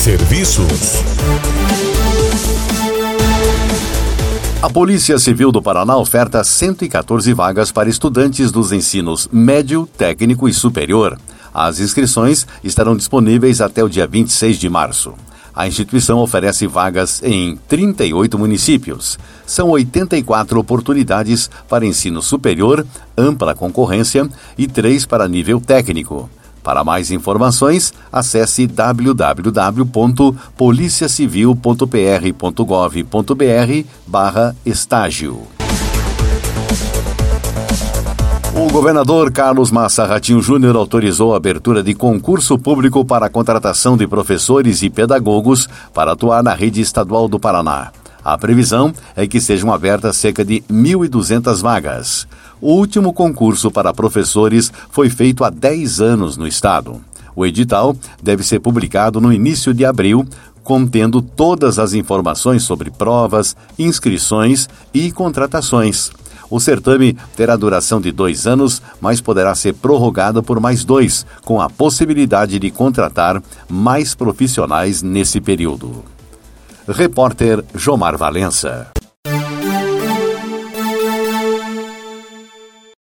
Serviços. A Polícia Civil do Paraná oferta 114 vagas para estudantes dos ensinos médio, técnico e superior. As inscrições estarão disponíveis até o dia 26 de março. A instituição oferece vagas em 38 municípios. São 84 oportunidades para ensino superior, ampla concorrência, e 3 para nível técnico. Para mais informações, acesse www.policiacivil.pr.gov.br/estágio. O governador Carlos Massa Ratinho Júnior autorizou a abertura de concurso público para a contratação de professores e pedagogos para atuar na rede estadual do Paraná. A previsão é que sejam abertas cerca de 1.200 vagas. O último concurso para professores foi feito há 10 anos no estado. O edital deve ser publicado no início de abril, contendo todas as informações sobre provas, inscrições e contratações. O certame terá duração de 2 anos, mas poderá ser prorrogado por mais 2, com a possibilidade de contratar mais profissionais nesse período. Repórter Jomar Valença.